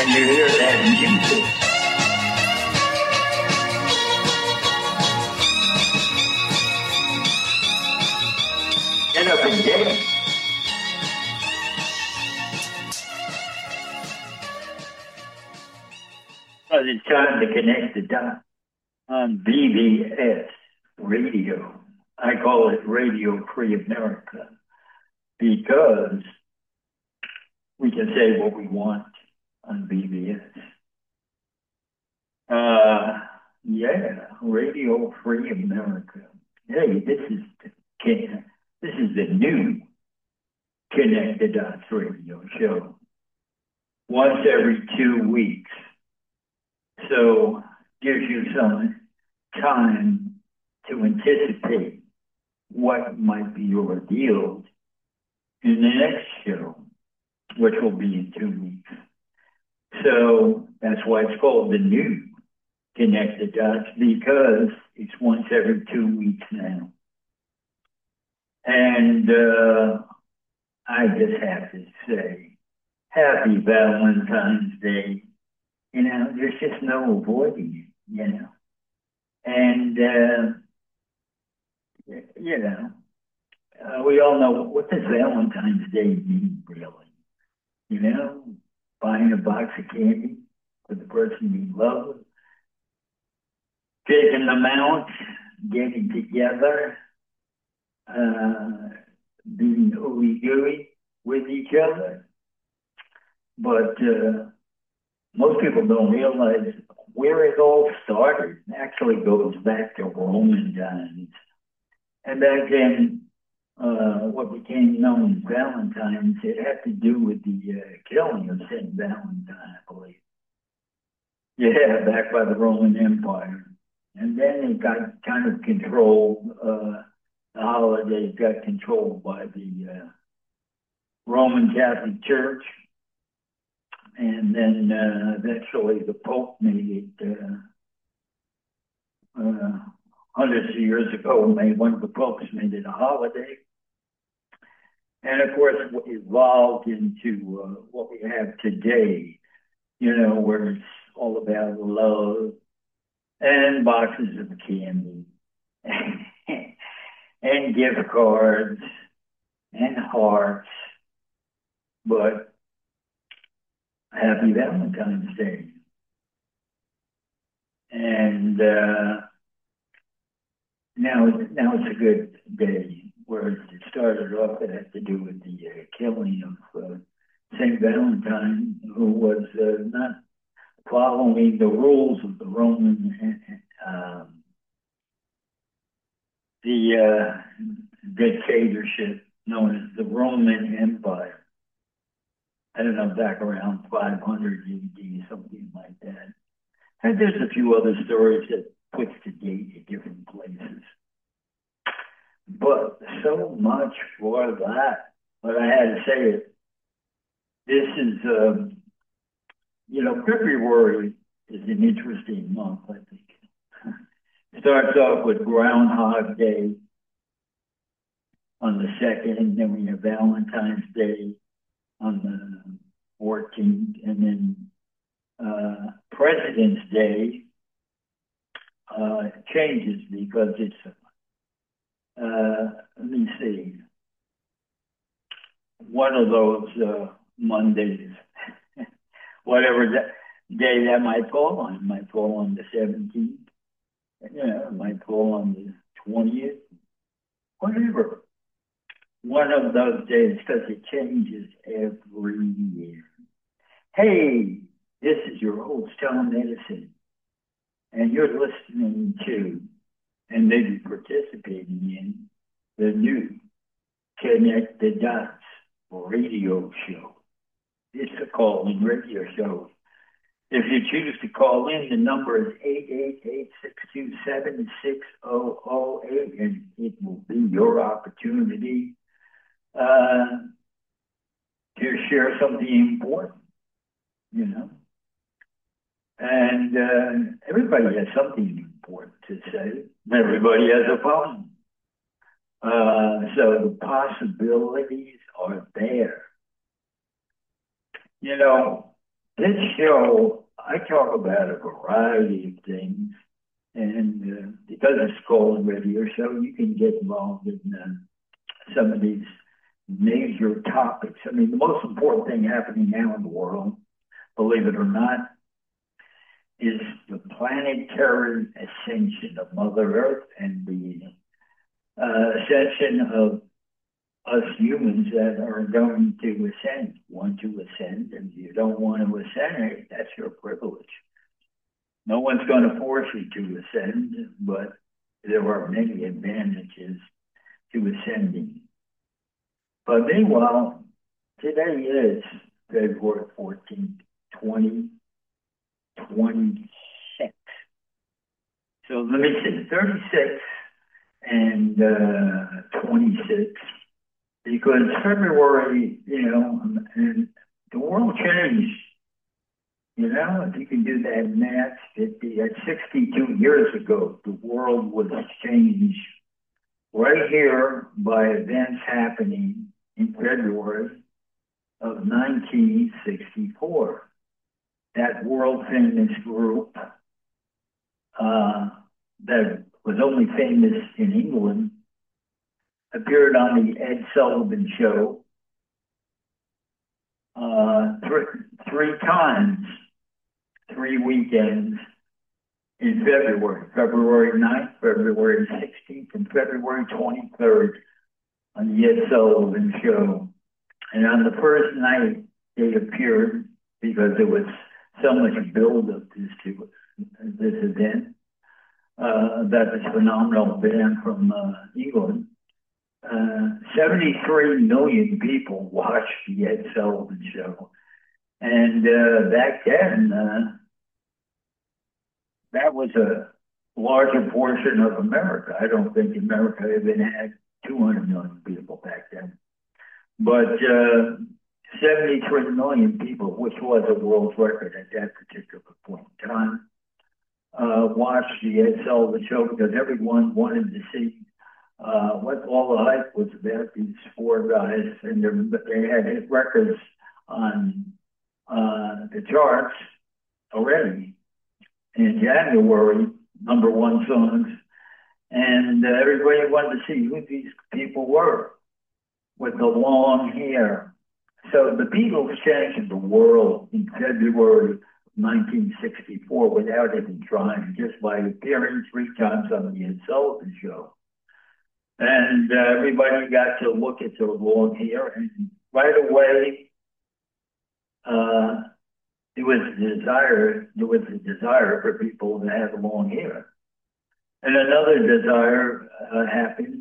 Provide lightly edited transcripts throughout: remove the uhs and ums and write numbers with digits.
Can you hear that music? Get up and dance. Well, it's time to connect the dots on BBS Radio. I call it Radio Free America because we can say what we want on BBS. Yeah, Radio Free America. Hey, this is the new Connect the Dots radio show. Once every 2 weeks. So gives you some time to anticipate what might be your deal in the next show, which will be in 2 weeks. So that's why it's called the new Connect the Dots, because it's once every 2 weeks now. And I just have to say, happy Valentine's Day. You know, there's just no avoiding it, you know. And, you know, we all know, what does Valentine's Day mean, really? You know, buying a box of candy for the person you love, taking them out, getting together, being ooey-gooey with each other. But most people don't realize where it all started. It actually goes back to Roman times. And back then, what became known as Valentine's, it had to do with the killing of St. Valentine, I believe. Yeah, back by the Roman Empire. And then it got kind of controlled, the holiday got controlled by the Roman Catholic Church. And then eventually the Pope made it, hundreds of years ago, one of the popes made it a holiday. And of course, it evolved into what we have today, you know, where it's all about love and boxes of candy and gift cards and hearts. But happy Valentine's Day. And now it's a good day. Where it started off, it had to do with the killing of St. Valentine, who was not following the rules of the Roman, the dictatorship known as the Roman Empire. I don't know, back around 500 AD, something like that. And there's a few other stories that puts the date at different places. But so much for that. But I had to say it. This is, you know, February is an interesting month, I think. It starts off with Groundhog Day on the 2nd, and then we have Valentine's Day on the 14th, and then President's Day changes because it's, let me see, one of those Mondays, whatever day that might fall on. It might fall on the 17th, yeah, it might fall on the 20th, whatever. One of those days, because it changes every year. Hey, this is your old Stone Medicine, and you're listening to and maybe participating in the new Connect the Dots radio show. It's a call-in radio show. If you choose to call in, the number is 888-627-6008, and it will be your opportunity to share something important, you know. And everybody has something important to say. Everybody has a phone. So the possibilities are there. You know, This show, I talk about a variety of things, and because it's called a radio show, you can get involved in some of these major topics. I mean, the most important thing happening now in the world, believe it or not, is the planetary ascension of Mother Earth and the ascension of us humans that are going to ascend, want to ascend, and if you don't want to ascend, that's your privilege. No one's going to force you to ascend, but there are many advantages to ascending. But meanwhile, today is February 14th, 2026. So let me see, 36 and 26, because February, and the world changed. If you can do that math, at 62 years ago, the world was changed right here by events happening in February of 1964. That world famous group that was only famous in England appeared on the Ed Sullivan Show three times, 3 weekends in February. February 9th, February 16th, and February 23rd on the Ed Sullivan Show. And on the first night, they appeared because there was so much build-up to this event. That is phenomenal band from England. 73 million people watched the Ed Sullivan Show. And back then, that was a larger portion of America. I don't think America even had 200 million people back then. But 73 million people, which was a world record at that particular point in time, watched the Ed Sullivan Show because everyone wanted to see what all the hype was about these four guys. And they had hit records on the charts already in January, #1 songs. And everybody wanted to see who these people were with the long hair. So the Beatles changed the world in February 1964 without even trying, just by appearing 3 times on the Ed Sullivan Show. And everybody got to look at their long hair, and right away, there was a desire for people to have long hair. And another desire happened.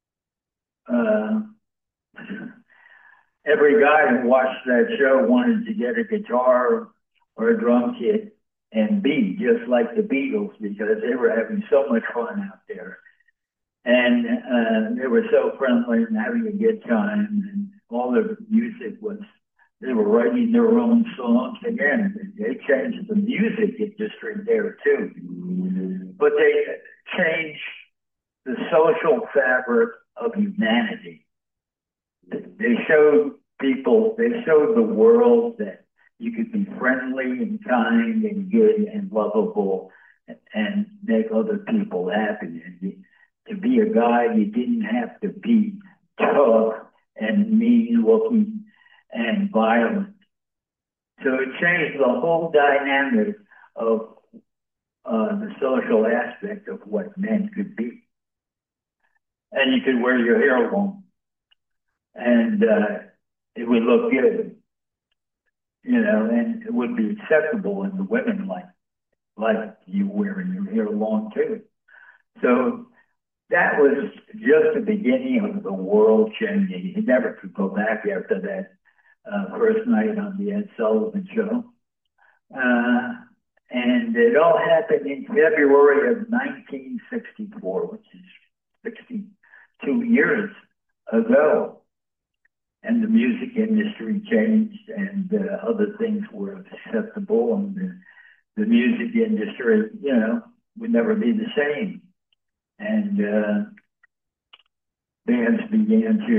Every guy who watched that show wanted to get a guitar or a drum kit and be just like the Beatles because they were having so much fun out there. And they were so friendly and having a good time, and all their music was, they were writing their own songs. Again, they changed the music industry there too. But they changed the social fabric of humanity. They showed people, they showed the world that you could be friendly and kind and good and lovable and make other people happy. And to be a guy, you didn't have to be tough and mean looking and violent. So it changed the whole dynamic of the social aspect of what men could be. And you could wear your hair long, and it would look good, and it would be acceptable in the women like you wearing your hair long too. So that was just the beginning of the world changing. He never could go back after that first night on the Ed Sullivan Show. And it all happened in February of 1964, which is 62 years ago. And the music industry changed, and other things were acceptable, and the music industry, would never be the same. And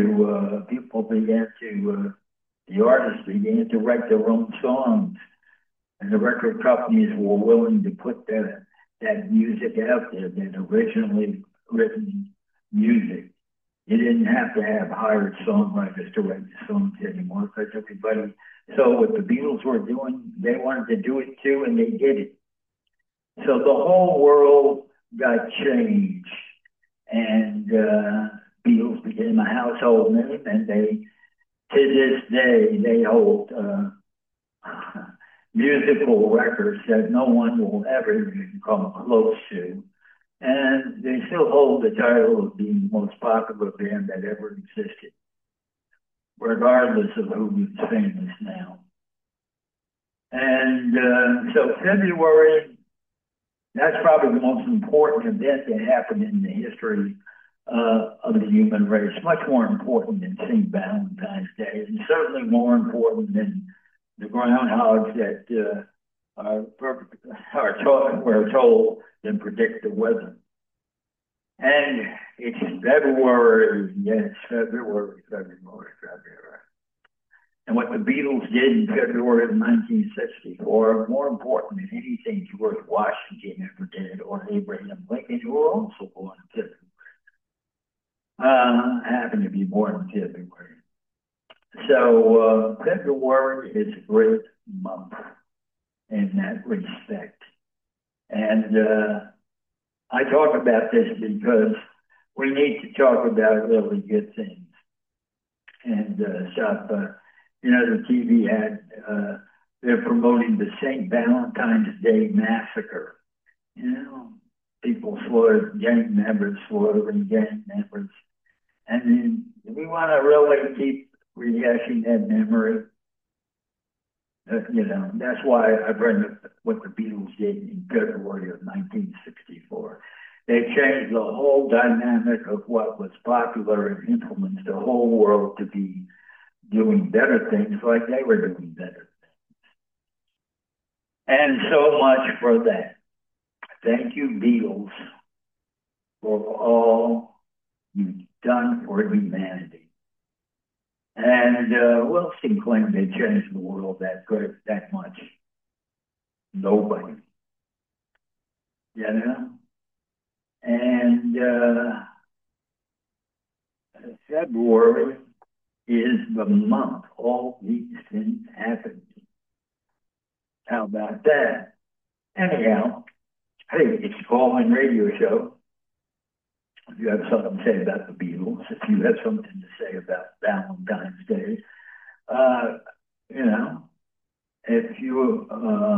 the artists began to write their own songs and the record companies were willing to put that music out there, that originally written music. You didn't have to have hired songwriters to write the songs anymore because everybody saw what the Beatles were doing. They wanted to do it too, and they did it. So the whole world got changed, and Beatles became a household name, and they, to this day, they hold musical records that no one will ever even come close to. And they still hold the title of being the most popular band that ever existed, regardless of who is famous now. And so February, that's probably the most important event that happened in the history of the human race, much more important than St. Valentine's Day, and certainly more important than the groundhogs that we're told than predict the weather. And it's February, yes, February. And what the Beatles did in February of 1964, more important than anything George Washington ever did, or Abraham Lincoln, who were also born in February. Happened to be born in February. So February is a great month in that respect. And I talk about this because we need to talk about really good things and stop. The TV ad, they're promoting the St. Valentine's Day Massacre. People slaughtering gang members. And then we want to really keep rehashing that memory. That's why I bring up what the Beatles did in February of 1964. They changed the whole dynamic of what was popular and influenced the whole world to be doing better things like they were doing better things. And so much for that. Thank you, Beatles, for all you've done for humanity. And who else can claim they changed the world that much? Nobody. And February is the month all these things happen. How about that? Anyhow, hey, it's a call-in radio show. If you have something to say about the Beatles, if you have something to say about Valentine's Day, if you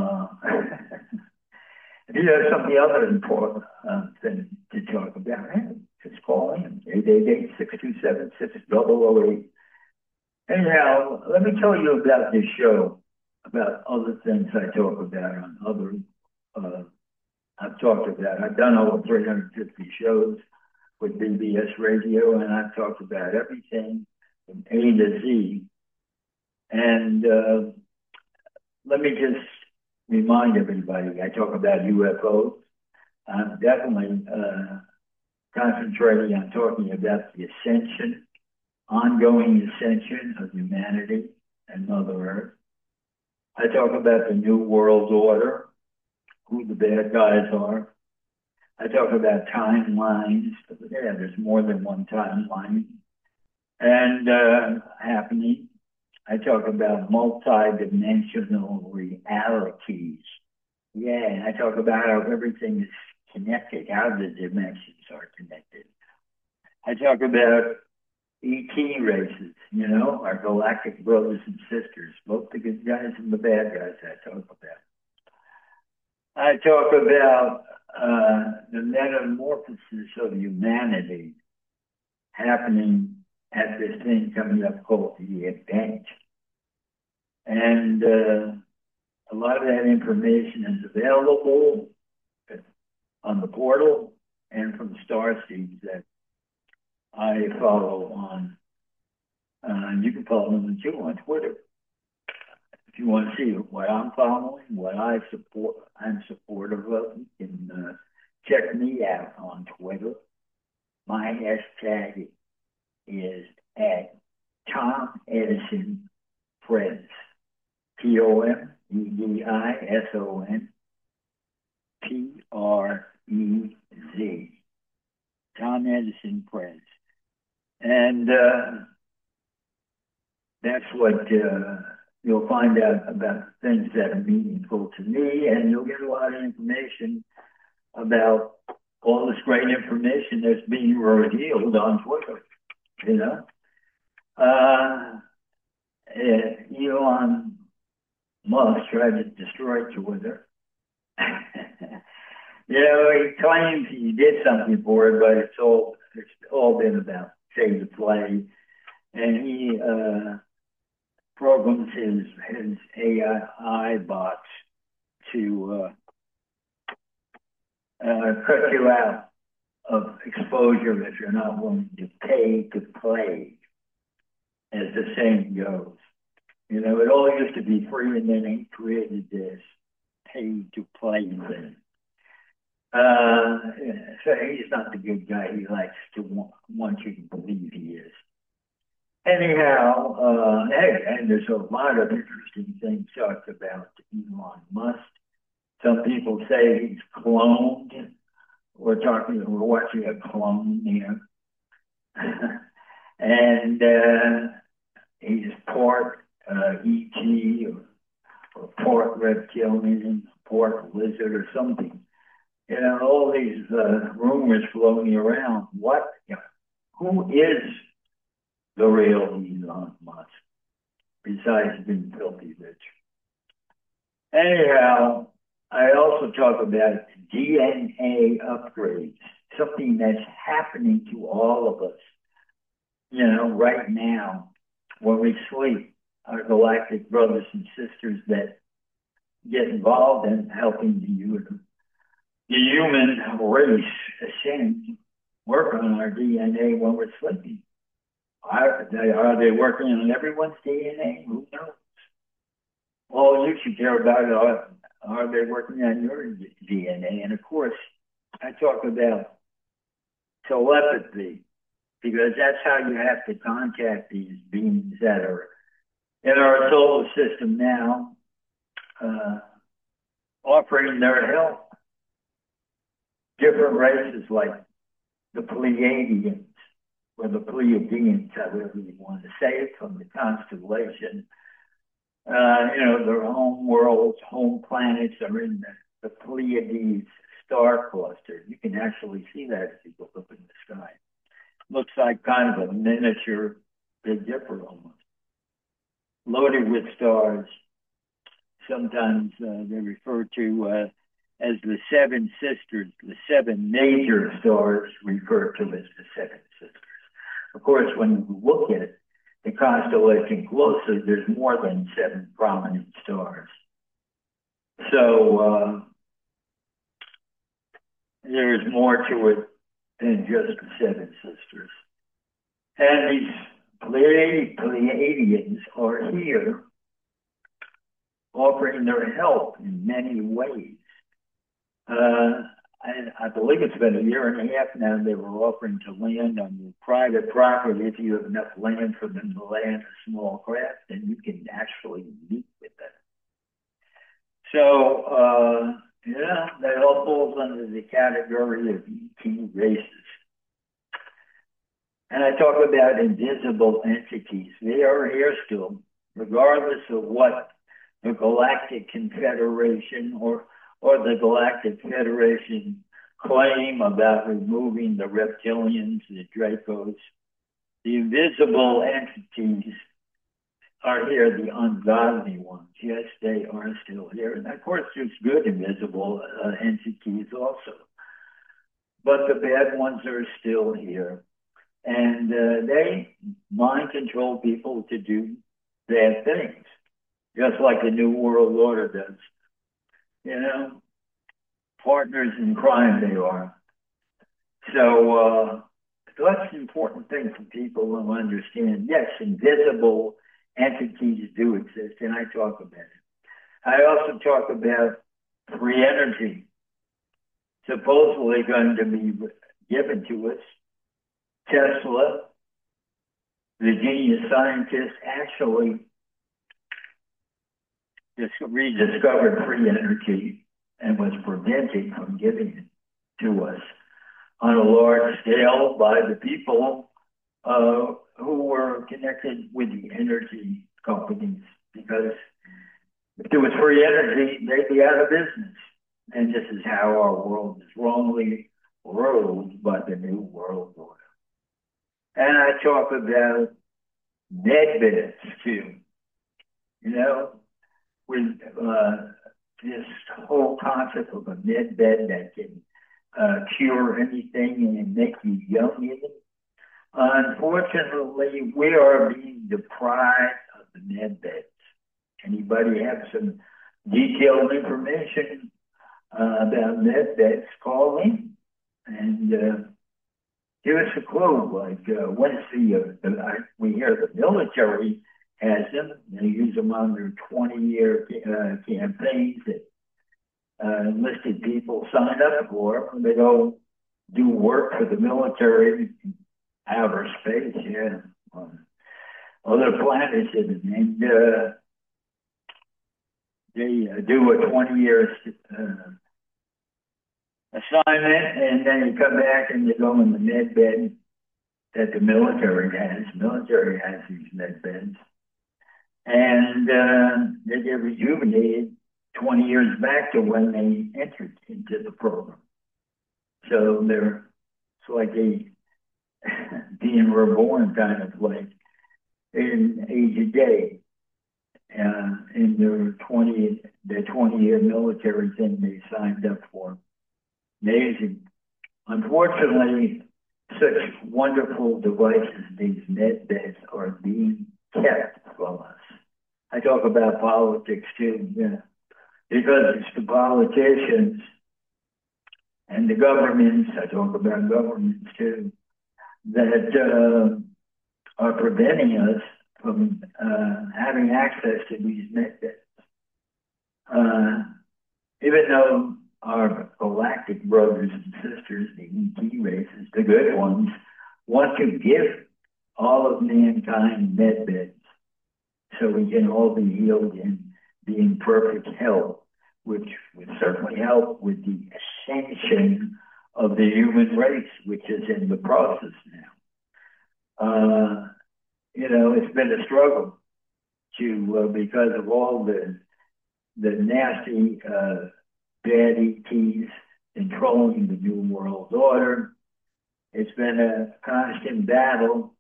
if you have something other important thing to talk about, hey, just call in 888-627-6008. Anyhow, let me tell you about this show, about other things I talk about on other. I've talked about. I've done over 350 shows with BBS Radio, and I've talked about everything from A to Z. And let me just remind everybody, I talk about UFOs. I'm definitely concentrating on talking about the ascension, ongoing ascension of humanity and Mother Earth. I talk about the New World Order, who the bad guys are. I talk about timelines. Yeah, there's more than one timeline. And happening. I talk about multi-dimensional realities. Yeah, I talk about how everything is connected, how the dimensions are connected. I talk about ET races, our galactic brothers and sisters, both the good guys and the bad guys I talk about. I talk about the metamorphosis of humanity happening at this thing coming up called the event. And a lot of that information is available on the portal and from Starseeds that I follow on. You can follow them too on Twitter. If you want to see what I'm following, what I support, I'm supportive of, you can check me out on Twitter. My hashtag is at Tom Edison Friends. TOM EDISON Tom Edison Press. And that's what you'll find out about things that are meaningful to me, and you'll get a lot of information about all this great information that's being revealed on Twitter, you know. Elon Musk tried to destroy Twitter. You know, he claims he did something for it, but it's all been about pay to play. And he programs his AI bots to cut you out of exposure if you're not willing to pay to play, as the saying goes. You know, it all used to be free, and then he created this pay to play thing. So he's not the good guy he likes to want you to believe he is. Anyhow, and there's a lot of interesting things talked about Elon Musk. Some people say he's cloned. We're watching a clone here. And he's part ET or part reptilian, part lizard or something. You know, all these rumors floating around. Who is the real Elon Musk, besides being filthy rich? Anyhow, I also talk about DNA upgrades, something that's happening to all of us, you know, right now when we sleep. Our galactic brothers and sisters that get involved in helping the human race ascend work on our DNA when we're sleeping. Are they working on everyone's DNA? Who knows? All you should care about are they working on your DNA? And of course, I talk about telepathy, because that's how you have to contact these beings that are in our solar system now, offering their help. Different races like the Pleiadians, or the Pleiadians, however you want to say it, from the constellation. You know, their home worlds, home planets are in the Pleiades star cluster. You can actually see that if you look up in the sky. Looks like kind of a miniature Big Dipper almost, loaded with stars. Sometimes they're referred to as the Seven Sisters, the seven major stars referred to as the Seven Sisters. Of course, when you look at the constellation closely, there's more than seven prominent stars. So there's more to it than just the Seven Sisters. And these Pleiadians are here offering their help in many ways. I believe it's been a year and a half now they were offering to land on your private property if you have enough land for them to land a small craft, and you can actually meet with them. So, yeah, that all falls under the category of ET races. And I talk about invisible entities. They are here still, regardless of what the Galactic Confederation or the Galactic Federation claim about removing the reptilians, the Dracos. The invisible entities are here, the ungodly ones. Yes, they are still here. And of course, there's good invisible entities also. But the bad ones are still here. And they mind control people to do bad things, just like the New World Order does. You know, partners in crime they are. So that's an important thing for people to understand. Yes, invisible entities do exist, and I talk about it. I also talk about free energy, supposedly going to be given to us. Tesla, the genius scientist, actually rediscovered free energy and was prevented from giving it to us on a large scale by the people who were connected with the energy companies, because if there was free energy, they'd be out of business. And this is how our world is wrongly ruled by the New World Order. And I talk about med beds too. You know, with this whole concept of a med bed that can cure anything and make you young even. Unfortunately, we are being deprived of the med beds. Anybody have some detailed information about med beds? Call in and give us a clue. Like once we hear the military has them, they use them on their 20-year campaigns that enlisted people sign up for. They go do work for the military in outer space, on other planets, and they do a 20-year assignment, and then they come back and they go in the med bed that the military has. The military has these med beds, and they get rejuvenated 20 years back to when they entered into the program. So it's like being reborn, kind of like in age of day. In their 20-year military thing they signed up for. Amazing. Unfortunately, such wonderful devices, these med beds, are being kept from us. I talk about politics too, because it's the politicians and the governments, I talk about governments too, that are preventing us from having access to these med beds. Even though our galactic brothers and sisters, the ET races, the good ones, want to give all of mankind med beds so we can all be healed and be in perfect health, which would certainly help with the ascension of the human race, which is in the process now. It's been a struggle because of all the nasty bad ETs controlling the New World Order. It's been a constant battle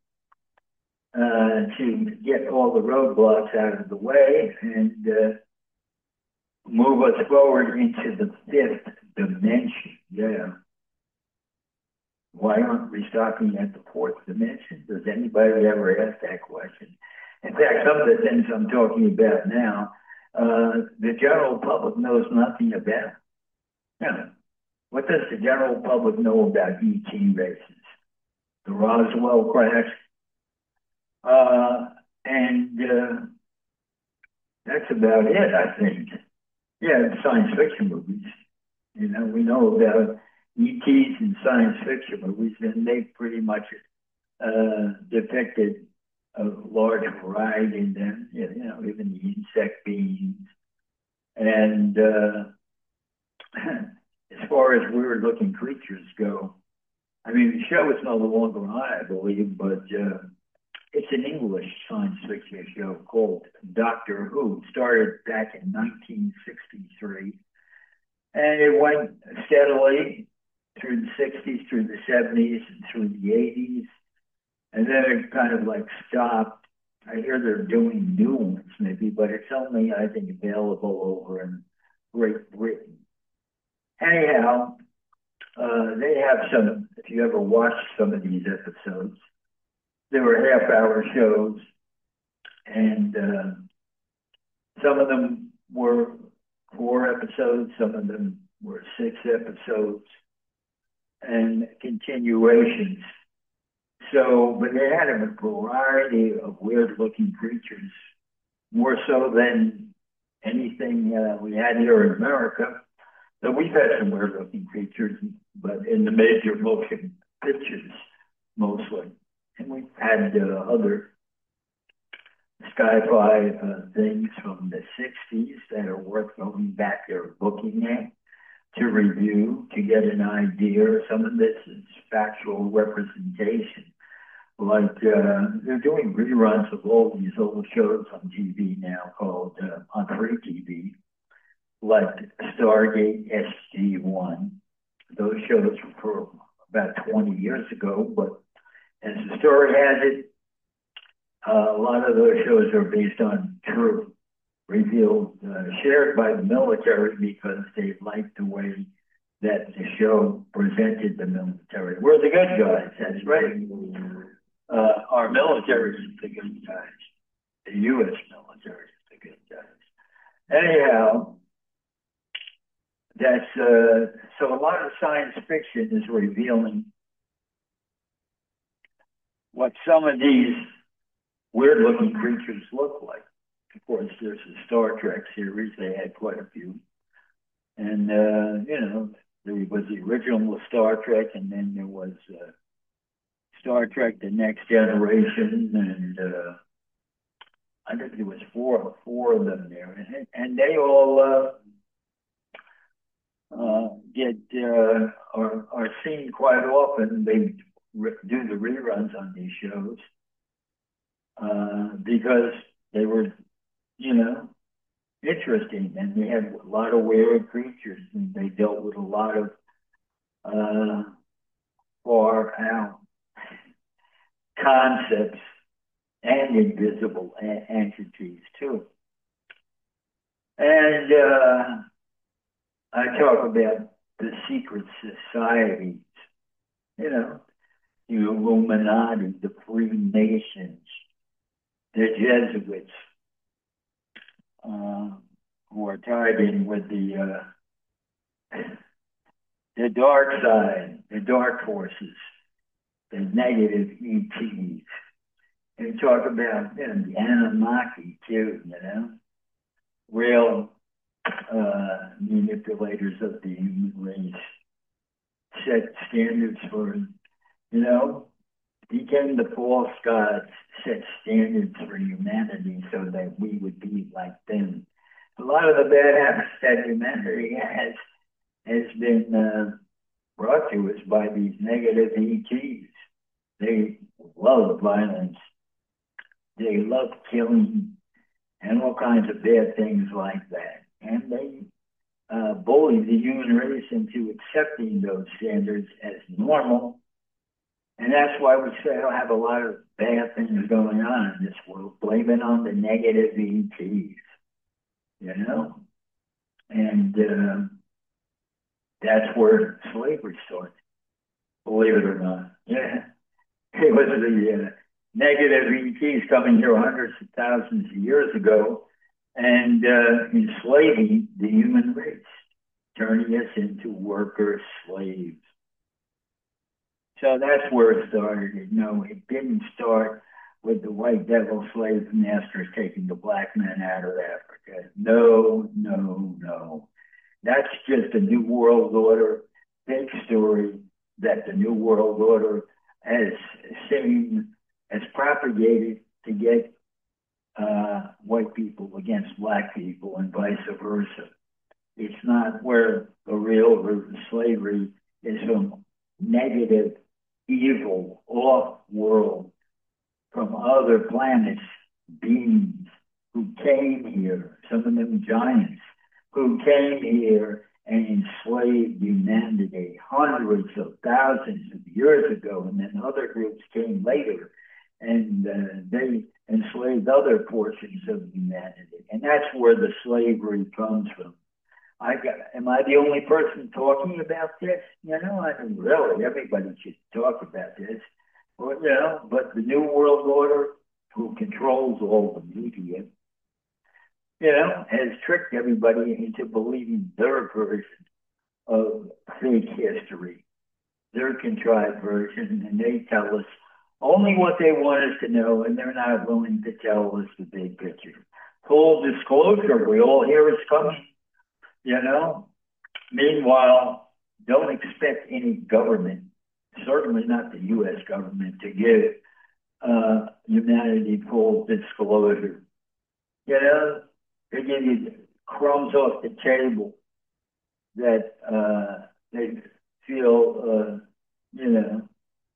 to get all the roadblocks out of the way and move us forward into the fifth dimension. Yeah. Why aren't we stopping at the fourth dimension? Does anybody ever ask that question? In fact, some of the things I'm talking about now, the general public knows nothing about. What does the general public know about ET races? The Roswell crash? And that's about it, I think. Yeah, science fiction movies. We know about ETs in science fiction movies, and they pretty much depicted a large variety in them, even the insect beings. And as far as weird-looking creatures go, I mean, the show is no longer on, I believe, but it's an English science fiction show called Doctor Who. It started back in 1963, and it went steadily through the 60s, through the 70s, and through the 80s. And then it kind of like stopped. I hear they're doing new ones maybe, but it's only, I think, available over in Great Britain. Anyhow, they have some, if you ever watched some of these episodes, they were half-hour shows, and some of them were 4 episodes, some of them were 6 episodes, and continuations. So, but they had a variety of weird-looking creatures, more so than anything we had here in America. So we've had some weird-looking creatures, but in the major motion pictures, mostly. And we've had other sci-fi things from the 60s that are worth going back there looking at to review, to get an idea. Some of this is factual representation. Like they're doing reruns of all these old shows on TV now called on free TV, like Stargate SG-1. Those shows were for about 20 years ago, but as the story has it, a lot of those shows are based on true, revealed, shared by the military because they liked the way that the show presented the military. We're the good guys, that's right. Our military is the good guys. The U.S. military is the good guys. Anyhow, that's so a lot of science fiction is revealing what some of these weird-looking creatures look like. Of course, there's the Star Trek series. They had quite a few. And, you know, there was the original Star Trek, and then there was Star Trek The Next Generation, and I think there was four of them there. And they all are seen quite often. They do the reruns on these shows because they were, you know, interesting, and they had a lot of weird creatures, and they dealt with a lot of far out concepts and invisible entities too. And I talk about the secret societies, you know, the Illuminati, the Freemasons, the Jesuits, who are tied in with the dark side, the dark forces, the negative ETs. And talk about, you know, the Anunnaki too, you know, real manipulators of the human race, set standards for, you know, became the false gods, set standards for humanity so that we would be like them. A lot of the bad habits that humanity has been brought to us by these negative ETs. They love violence. They love killing and all kinds of bad things like that. And they bully the human race into accepting those standards as normal. And that's why we say I have a lot of bad things going on in this world, blame it on the negative ETs, you know? And that's where slavery started, believe it or not. Yeah. It was the negative ETs coming here hundreds of thousands of years ago and enslaving the human race, turning us into worker slaves. So that's where it started. No, it didn't start with the white devil slave masters taking the black men out of Africa. No, no, no. That's just a New World Order fake story that the New World Order has seen, has propagated to get white people against black people and vice versa. It's not where the real root of slavery is from negative, evil, off-world, from other planets, beings who came here, some of them giants, who came here and enslaved humanity hundreds of thousands of years ago, and then other groups came later, and they enslaved other portions of humanity. And that's where the slavery comes from. Am I the only person talking about this? You know, I mean, really, everybody should talk about this. Well, you know, but the New World Order, who controls all the media, you know, has tricked everybody into believing their version of fake history, their contrived version, and they tell us only what they want us to know, and they're not willing to tell us the big picture. Full disclosure, we all hear it's coming. You know, meanwhile, don't expect any government, certainly not the U.S. government, to give humanity full disclosure. You know, they give you crumbs off the table that they feel, you know,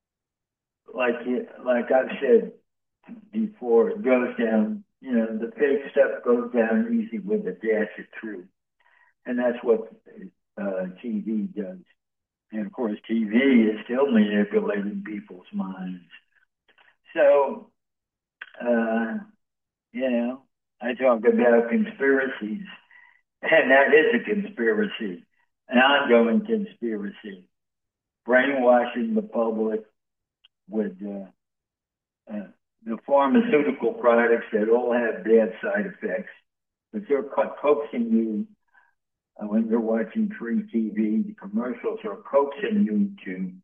like I've said before, it goes down. You know, the fake stuff goes down easy with the dash of truth, and that's what TV does. And of course, TV is still manipulating people's minds. So, uh, you know, I talk about conspiracies, and that is a conspiracy, an ongoing conspiracy, brainwashing the public with uh, the pharmaceutical products that all have bad side effects, but they're coaxing you when you're watching free TV. The commercials are coaxing you to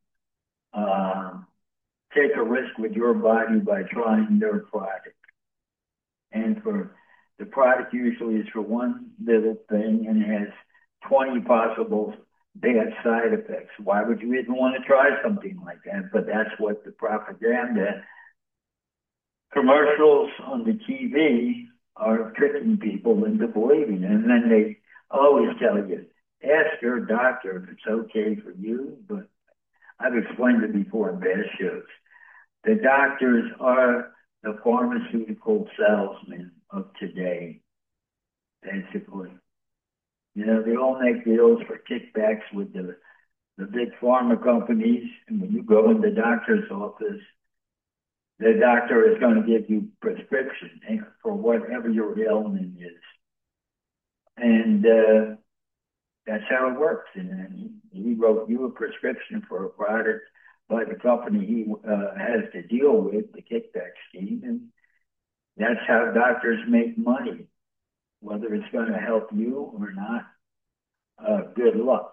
take a risk with your body by trying their product. And for the product usually is for one little thing and it has 20 possible bad side effects. Why would you even want to try something like that? But that's what the propaganda commercials on the TV are tricking people into believing. And then they always tell you, ask your doctor if it's okay for you. But I've explained it before in past shows. The doctors are the pharmaceutical salesmen of today, basically. You know, they all make deals for kickbacks with the big pharma companies. And when you go in the doctor's office, the doctor is going to give you prescription for whatever your ailment is. And that's how it works. And he wrote you a prescription for a product by the company he has to deal with, the kickback scheme. And that's how doctors make money, whether it's going to help you or not. Good luck.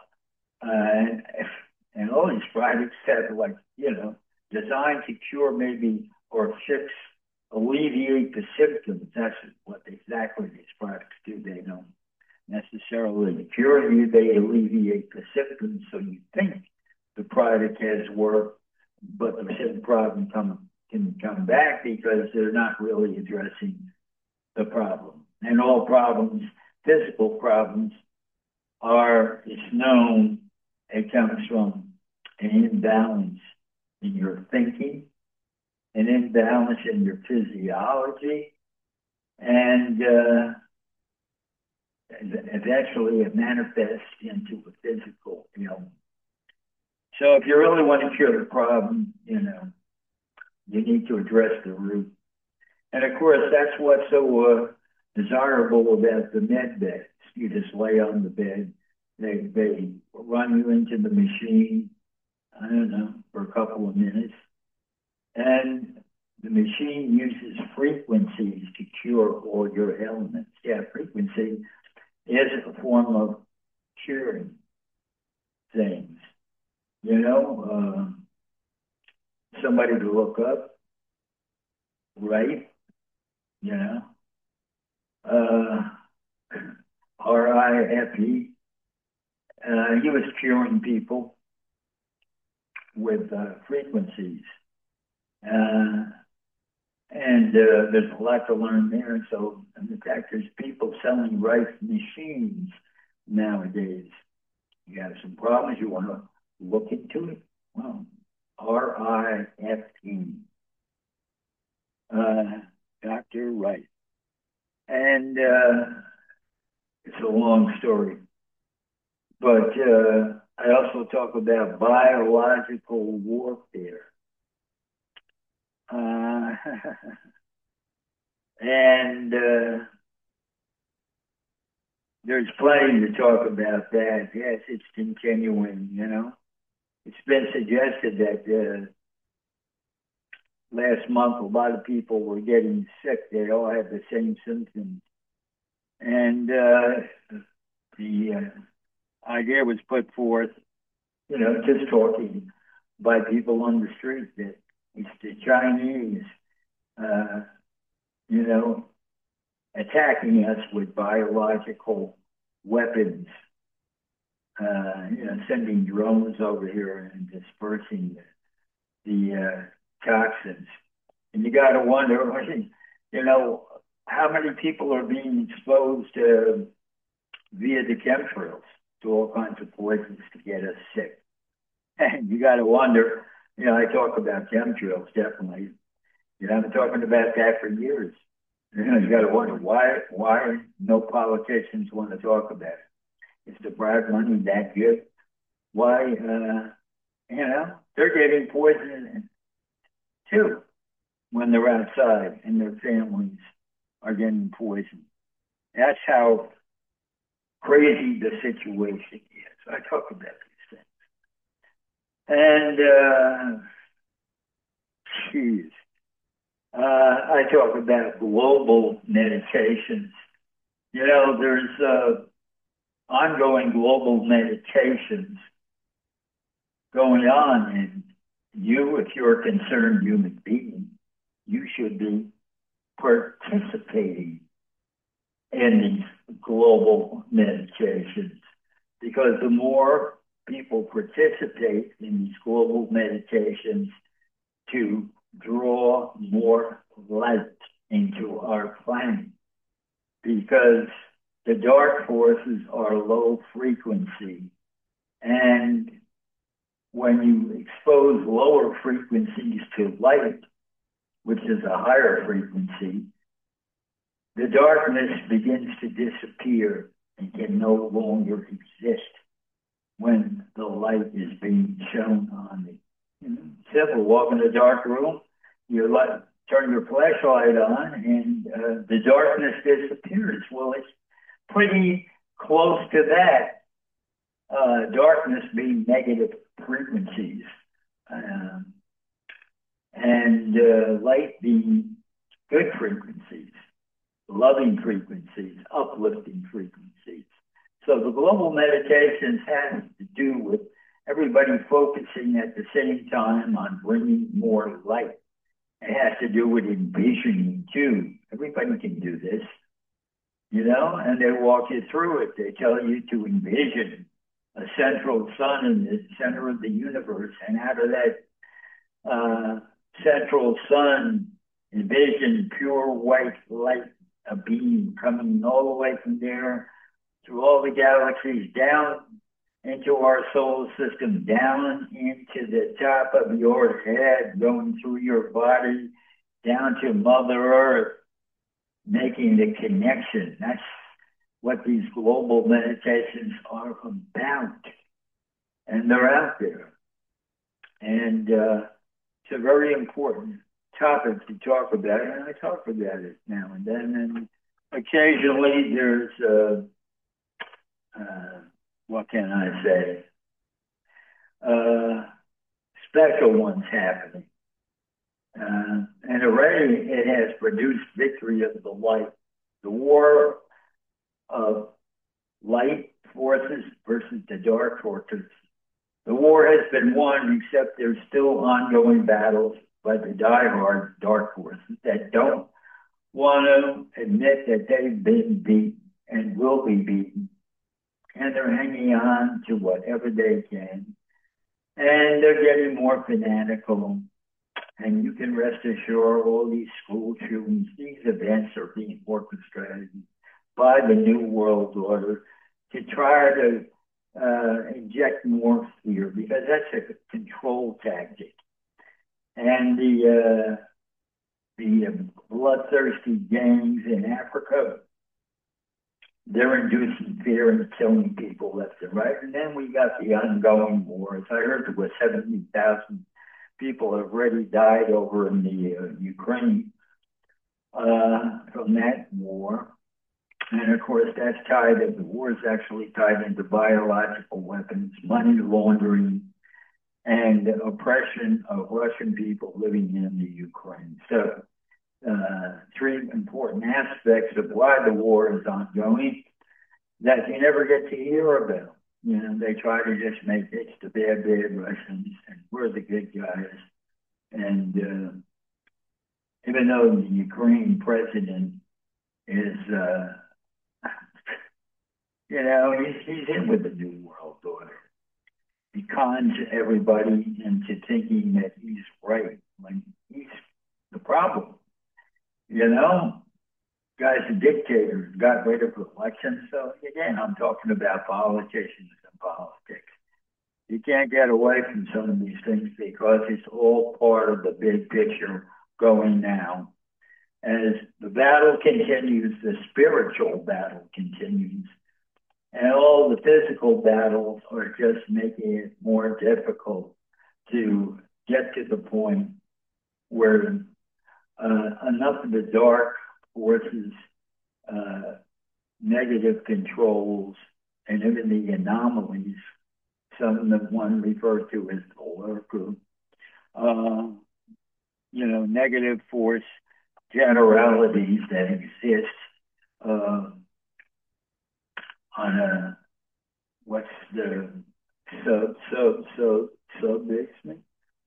And all these products have, like, you know, designed to cure maybe or fix, alleviate the symptoms. That's what exactly these products do. They don't necessarily cure you, they alleviate the symptoms. So you think the product has worked, but the same problem can come back because they're not really addressing the problem. And all problems, physical problems, it's known it comes from an imbalance in your thinking, an imbalance in your physiology, and eventually it manifests into a physical ailment. So if you really want to cure the problem, you know, you need to address the root. And of course, that's what's so desirable about the med beds. You just lay on the bed. They run you into the machine, I don't know, for a couple of minutes. And the machine uses frequencies to cure all your ailments. Yeah, frequency is a form of curing things. You know, somebody to look up, right? You know, R.I.F.E. He was curing people with frequencies. And there's a lot to learn there. So, in fact, there's people selling Rife machines nowadays. You have some problems, you want to look into it? Well, R.I.F.E. Dr. Rife. And it's a long story. But I also talk about biological warfare. And there's plenty to talk about that. Yes, it's continuing, you know. It's been suggested that last month a lot of people were getting sick. They all had the same symptoms. And the idea was put forth, you know, just talking by people on the street that it's the Chinese, you know, attacking us with biological weapons, you know, sending drones over here and dispersing the toxins And you got to wonder, you know, how many people are being exposed via the chemtrails to all kinds of poisons to get us sick. And you got to wonder, you know, I talk about chemtrails, definitely. You know, I've been talking about that for years. You know, you got to wonder why no politicians want to talk about it. Is the bribe money that good? Why, you know, they're getting poisoned too when they're outside and their families are getting poisoned. That's how crazy the situation is. I talk about these things. And, geez, I talk about global meditations. You know, there's ongoing global meditations going on, and you, if you're a concerned human being, you should be participating in these global meditations, because the more people participate in these global meditations to draw more light into our planet, because the dark forces are low frequency, and when you expose lower frequencies to light, which is a higher frequency, the darkness begins to disappear and can no longer exist when the light is being shown on it. Simple, walk in a dark room, you turn your flashlight on, and the darkness disappears. Well, it's pretty close to that, darkness being negative frequencies, and light being good frequencies, loving frequencies, uplifting frequencies. So the global meditations has to do with everybody focusing at the same time on bringing more light. It has to do with envisioning too. Everybody can do this, you know, and they walk you through it. They tell you to envision a central sun in the center of the universe, and out of that central sun, envision pure white light, a beam coming all the way from there through all the galaxies down into our solar system, down into the top of your head, going through your body, down to Mother Earth, making the connection. That's what these global meditations are about. And they're out there. And it's a very important topic to talk about, and I talk about it now and then. And occasionally there's what can I say? Special ones happening. And already it has produced victory of the light. The war of light forces versus the dark forces. The war has been won, except there's still ongoing battles by the diehard dark forces that don't want to admit that they've been beaten and will be beaten. And they're hanging on to whatever they can. And they're getting more fanatical. And you can rest assured all these school shootings, these events are being orchestrated by the New World Order to try to inject more fear, because that's a control tactic. And the bloodthirsty gangs in Africa, they're inducing fear and killing people left and right. And then we got the ongoing wars. I heard there were 70,000 people have already died over in the Ukraine from that war. And of course, that's tied, the war is actually tied into biological weapons, money laundering, and oppression of Russian people living in the Ukraine. So, three important aspects of why the war is ongoing that you never get to hear about. You know, they try to just make it the bad Russians, and we're the good guys. And even though the Ukraine president is, you know, he's in with the New World Order. He cons everybody into thinking that he's right. When the problem. You know, guy's a dictator, got rid of elections. So again, I'm talking about politicians and politics. You can't get away from some of these things because it's all part of the big picture going now. As the battle continues, the spiritual battle continues, and all the physical battles are just making it more difficult to get to the point where enough of the dark forces, negative controls, and even the anomalies, some of them one referred to as the lurker, negative force generalities that exist on a, what's the sub-basement?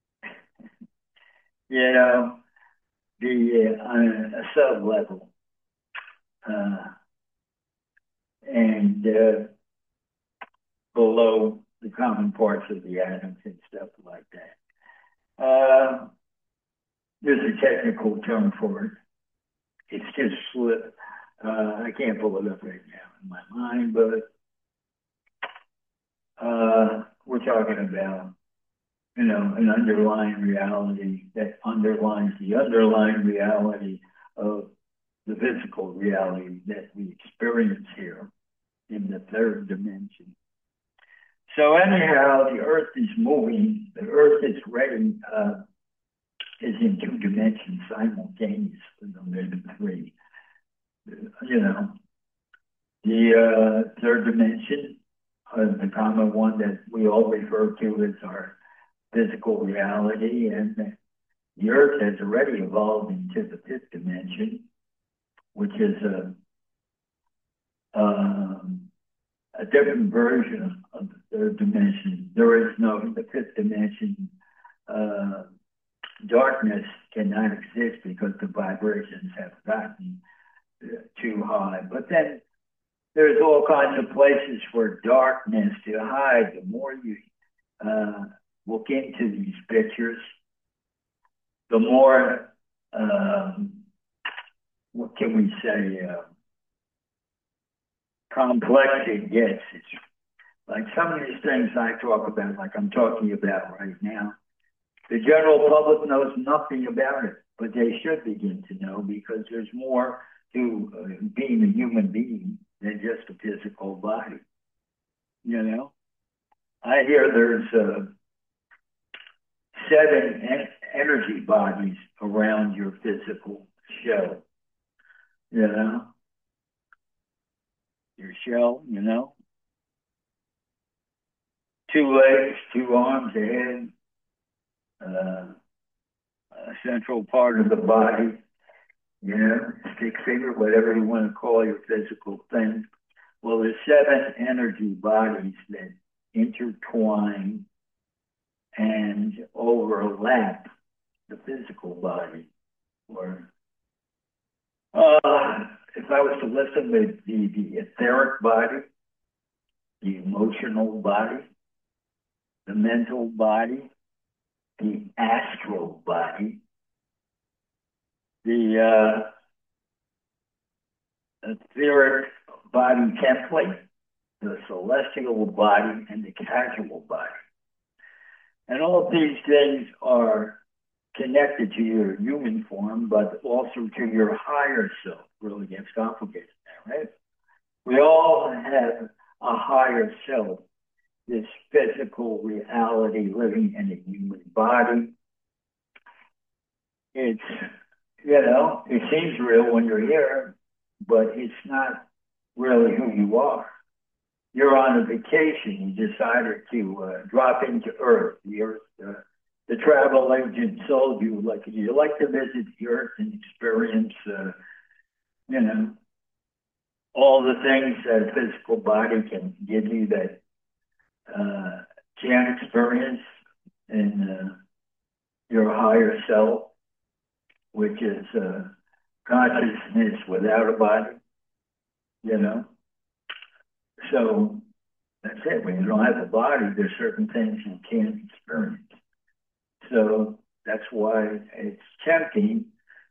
On a sub level. And below the common parts of the atoms and stuff like that. There's a technical term for it. It's just slip. I can't pull it up right now in my mind, but we're talking about, an underlying reality that underlines the underlying reality of the physical reality that we experience here in the third dimension. So anyhow, the Earth is moving. The Earth is ready, is in two dimensions simultaneously, maybe three. The third dimension, the common one that we all refer to as our physical reality, and the Earth has already evolved into the fifth dimension, which is a different version of the third dimension. There is no, in the fifth dimension, darkness cannot exist because the vibrations have gotten too high. But then there's all kinds of places for darkness to hide. The more you look into these pictures, the more, what can we say, complex it gets. It's like some of these things I talk about, like I'm talking about right now, the general public knows nothing about it, but they should begin to know because there's more to being a human being than just a physical body. I hear there's 7 energy bodies around your physical shell. Your shell, 2 legs, 2 arms, a head, a central part of the body, stick figure, whatever you want to call your physical thing. Well, there's 7 energy bodies that intertwine and overlap the physical body. Or if I was to listen with the etheric body, the emotional body, the mental body, the astral body, the etheric body template, the celestial body, and the casual body. And all of these things are connected to your human form, but also to your higher self. Really gets complicated now, right? We all have a higher self, this physical reality living in a human body. It's, it seems real when you're here, but it's not really who you are. You're on a vacation. You decided to drop into Earth. The Earth, the travel agent sold you you like to visit the Earth and experience, all the things that a physical body can give you that can't experience in your higher self, which is consciousness without a body, So that's it. When you don't have a body, there's certain things you can't experience. So that's why it's tempting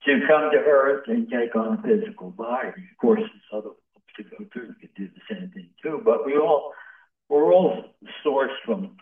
to come to Earth and take on a physical body. Of course, there's other folks to go through. You could do the same thing too, but we're all sourced from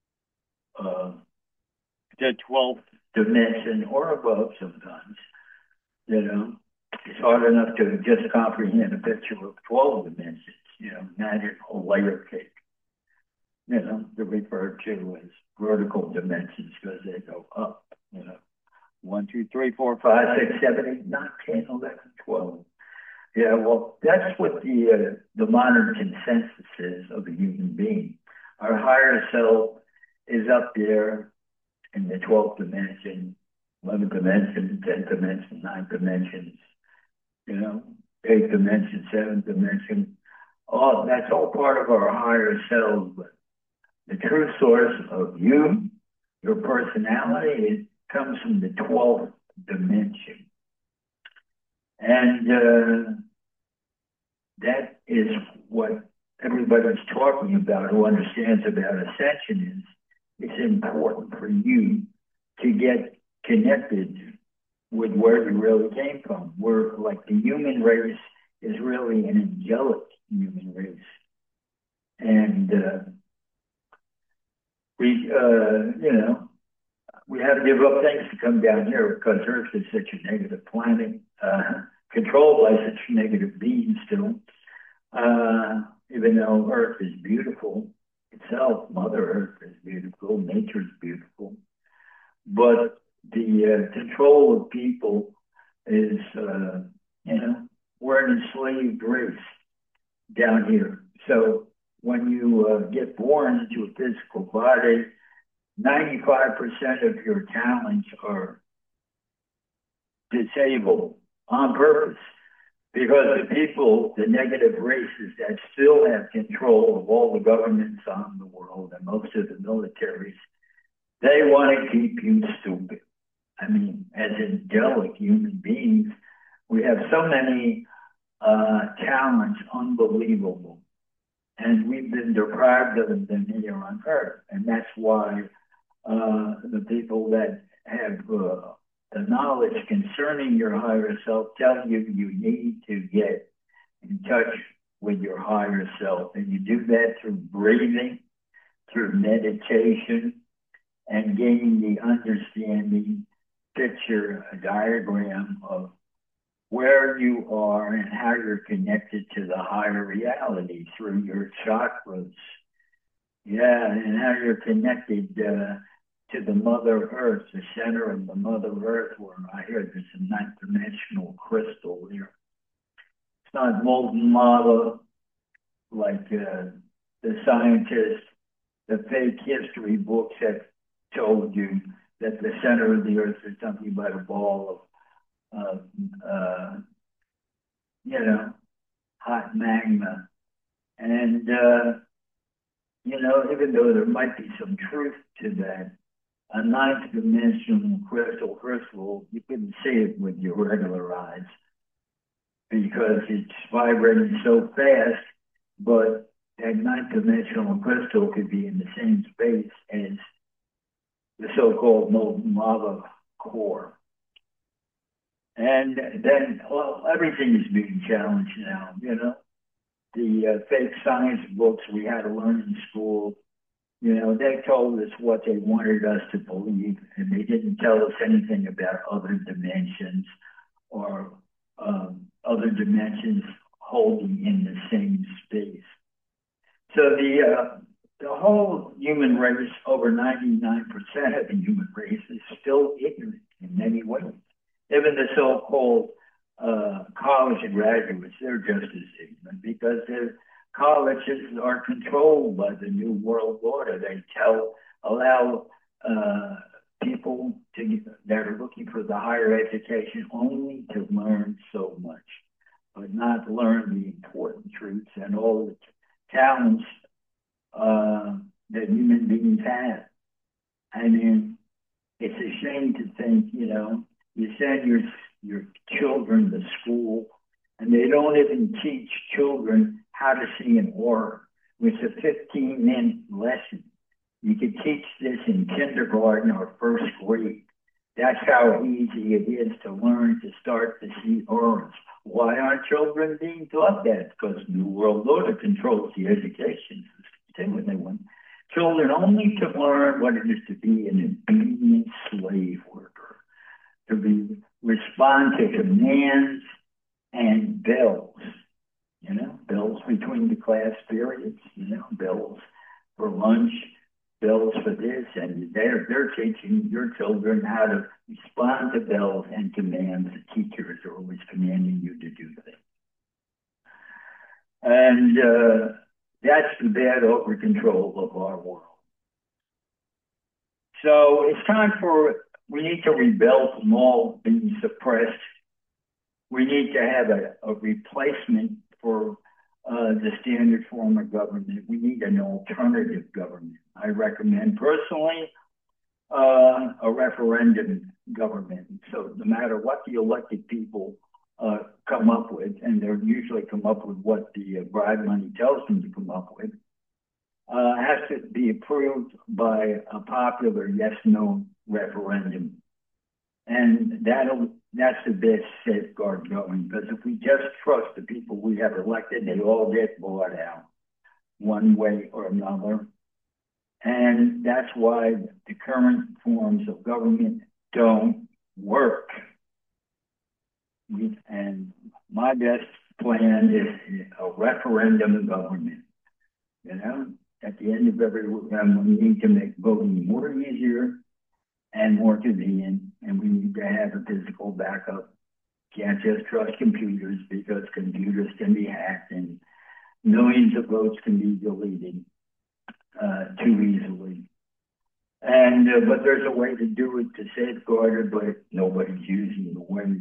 the 12th dimension or above sometimes. You know, it's hard enough to just comprehend a picture of 12 dimensions. You know, imagine a layer cake. You know, they're referred to as vertical dimensions because they go up. You know, 1, 2, 3, 4, 5, 6, 7, 8, 9, 10, 11, 12. Yeah, well, that's what the modern consensus is of a human being. Our higher self is up there in the 12th dimension, 11th dimension, 10th dimension, 9th dimensions, you know, 8th dimension, 7th dimension. Oh, that's all part of our higher selves. But the true source of you, your personality, it comes from the 12th dimension. And that is what everybody's talking about who understands about ascension is. It's important for you to get connected with where you really came from. We're like the human race is really an angelic human race. And we have to give up things to come down here because Earth is such a negative planet, controlled by such negative beings still. Even though Earth is beautiful itself, Mother Earth is beautiful, nature is beautiful, but the control of people is, we're an enslaved race down here. So when you get born into a physical body, 95% of your talents are disabled on purpose. Because the people, the negative races that still have control of all the governments on the world and most of the militaries, they want to keep you stupid. I mean, as angelic human beings, we have so many talents, unbelievable. And we've been deprived of them here on Earth. And that's why the people that have the knowledge concerning your higher self tell you you need to get in touch with your higher self. And you do that through breathing, through meditation, and gaining the understanding, picture, a diagram of where you are and how you're connected to the higher reality through your chakras. Yeah, and how you're connected to the Mother Earth, the center of the Mother Earth, where I hear there's a 9th dimensional crystal there. It's not molten lava like the scientists, the fake history books have told you that the center of the Earth is something but a ball of hot magma. And, even though there might be some truth to that, a 9th dimensional crystal, first of all, you couldn't see it with your regular eyes because it's vibrating so fast, but that 9th dimensional crystal could be in the same space as the so-called molten lava core. And then, everything is being challenged now, The fake science books we had to learn in school, they told us what they wanted us to believe, and they didn't tell us anything about other dimensions or other dimensions holding in the same space. So the whole human race, over 99% of the human race, is still ignorant in many ways. Even the so-called college graduates, they're just as ignorant because their colleges are controlled by the New World Order. They allow people that are looking for the higher education only to learn so much, but not learn the important truths and all the talents that human beings have. I mean, it's a shame to think, you send your children to school and they don't even teach children how to see an aura. It's a 15-minute lesson. You could teach this in kindergarten or first grade. That That's how easy it is to learn to start to see orange. Why aren't children being taught that? Because New World Order controls the education system. They want children only to learn what it is to be an obedient slave worker, to respond to commands and bells, bells between the class periods, bells for lunch, bells for this, and they're teaching your children how to respond to bells and commands. The teachers are always commanding you to do things. And that's the bad over control of our world. So it's time we need to rebel from all being suppressed. We need to have a replacement for the standard form of government. We need an alternative government. I recommend personally a referendum government. So no matter what the elected people come up with, and they usually come up with what the bribe money tells them to come up with, has to be approved by a popular yes/no referendum. And that's the best safeguard going, because if we just trust the people we have elected, they all get bought out one way or another. And that's why the current forms of government don't work. And my best plan is a referendum government. At the end of every we need to make voting more easier and more convenient, and we need to have a physical backup. Can't just trust computers, because computers can be hacked and millions of votes can be deleted too easily. And but there's a way to do it to safeguard it, but nobody's using the way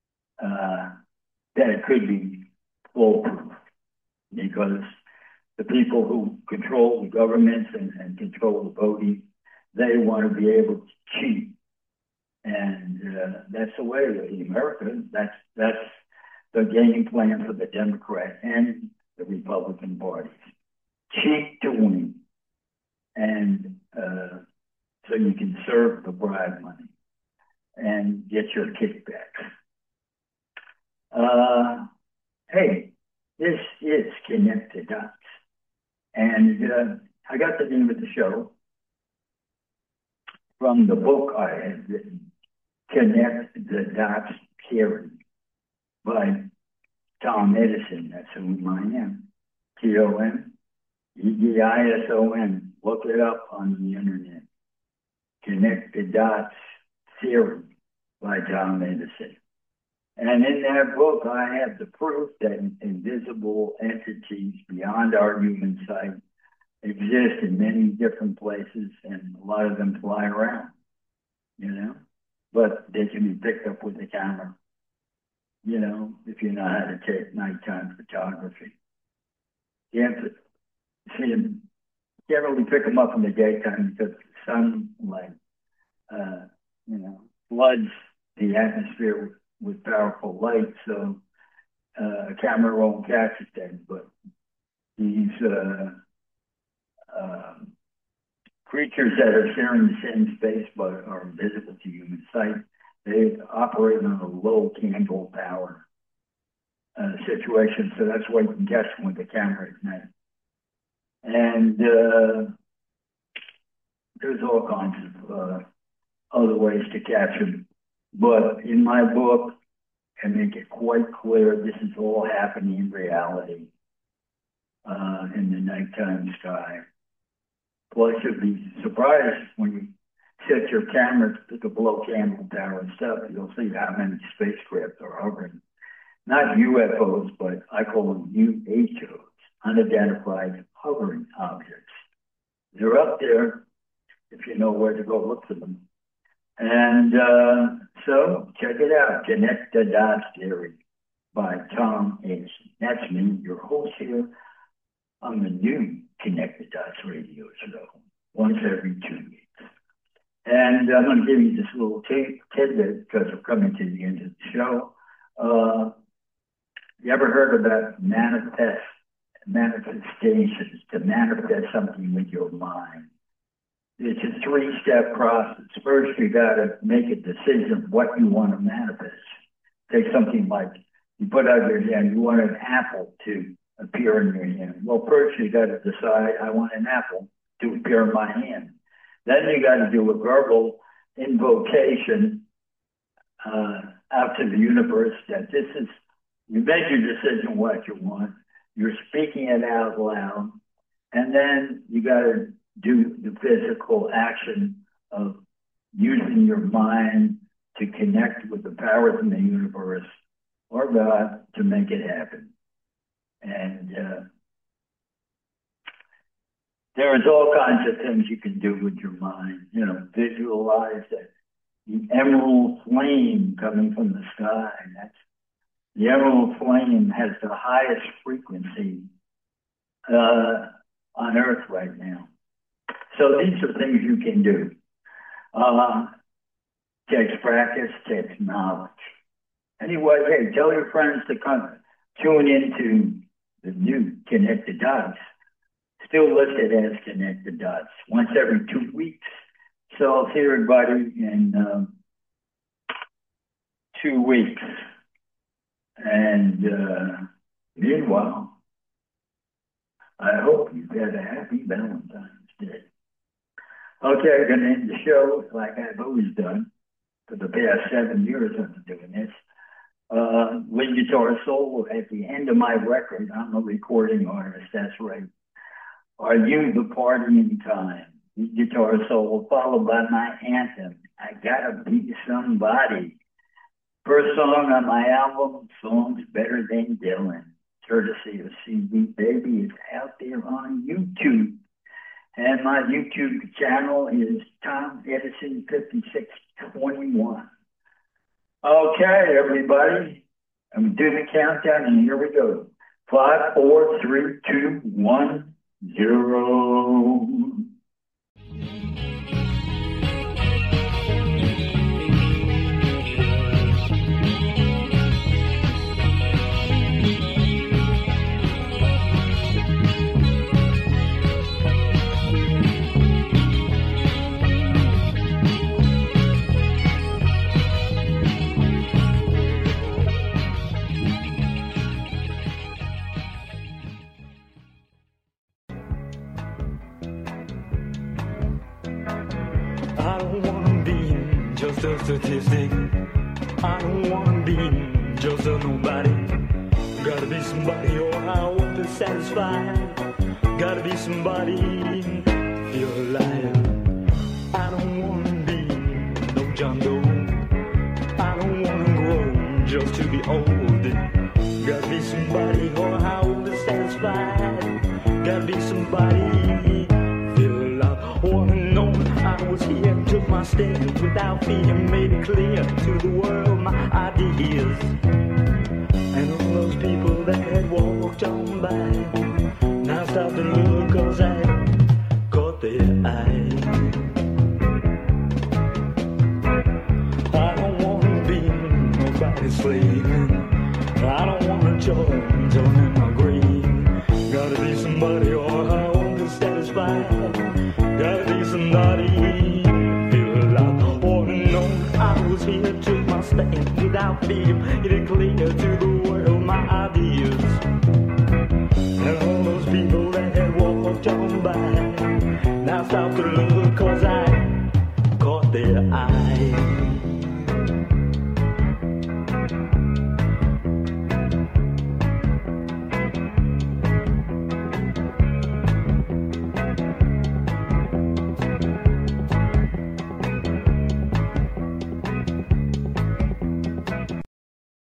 that it could be foolproof, because the people who control the governments and control the voting, they want to be able to cheat. And that's the way in America. That's the game plan for the Democrat and the Republican parties. Cheat to win. And so you can serve the bribe money and get your kickbacks. Hey, this is Connect the Dots. And I got the name of the show from the book I had written, Connect the Dots Theory, by Tom Edison. That's who I am. Tom Edison. Look it up on the internet. Connect the Dots Theory by Tom Edison. And in that book, I have the proof that invisible entities beyond our human sight exist in many different places, and a lot of them fly around, but they can be picked up with a camera, if you know how to take nighttime photography. You have to see them. You can't really pick them up in the daytime because the sunlight, floods the atmosphere with powerful light, so a camera won't catch it then. But these creatures that are sharing the same space but are invisible to human sight, they operate on a low candle power situation, so that's why you can catch them with the camera at night. And there's all kinds of other ways to catch them. But in my book, I make it quite clear this is all happening in reality in the nighttime sky. Plus, you'll be surprised when you set your camera to the below candle tower and stuff. You'll see how many spacecraft are hovering. Not UFOs, but I call them UHOs, unidentified hovering objects. They're up there if you know where to go look for them. And so check it out, Connect the Dots Theory by Tom Edison. That's me, your host here on the new Connect the Dots radio show, once every 2 weeks. And I'm going to give you this little tidbit because we're coming to the end of the show. You ever heard about manifestations, to manifest something with your mind? it's a three-step process. First, you got to make a decision of what you want to manifest. Take something like you put out your hand, you want an apple to appear in your hand. Well, first you got to decide, I want an apple to appear in my hand. Then you got to do a verbal invocation out to the universe that this is, you make your decision what you want, you're speaking it out loud, and then you got to do the physical action of using your mind to connect with the powers in the universe or God to make it happen. And there's all kinds of things you can do with your mind. You know, visualize that the emerald flame coming from the sky. The emerald flame has the highest frequency on Earth right now. So these are things you can do. Takes practice, takes knowledge. Anyway, hey, tell your friends to come tune into the new Connect the Dots. Still listed as Connect the Dots, once every 2 weeks. So I'll see everybody in 2 weeks. And meanwhile, I hope you've had a happy Valentine's Day. Okay, I'm going to end the show like I've always done for the past 7 years I've been doing this. Lead Guitar Soul, at the end of my record, I'm a recording artist, that's right. Are You the Party in Time? Lead Guitar Soul, followed by my anthem, I Gotta Be Somebody. First song on my album, Songs Better Than Dylan, courtesy of CD Baby. It's out there on YouTube. And my YouTube channel is Tom Edison 5621. Okay, everybody. I'm doing the countdown, and here we go. 5, 4, 3, 2, 1, 0. I don't wanna be just a statistic. I don't wanna be just a nobody. Gotta be somebody or I won't be satisfied. Gotta be somebody, feel alive. I don't wanna be no John Doe. I don't wanna grow just to be old. Gotta be somebody or I won't be satisfied. Gotta be somebody, feel alive. Wanna know I was here, took my stand without fear, made it clear to the world my ideas. And all those people that had walked on by, now stop and look, cause I caught their eye. I don't wanna be nobody's slave. I don't wanna join in my grave. Gotta be somebody or I won't be satisfied. Gotta be somebody, feel alive. Or to know I was here, took my stand without fear, made it clear to the world my ideas. And all those people that had walked on by, now stop to look, cause I caught their eye.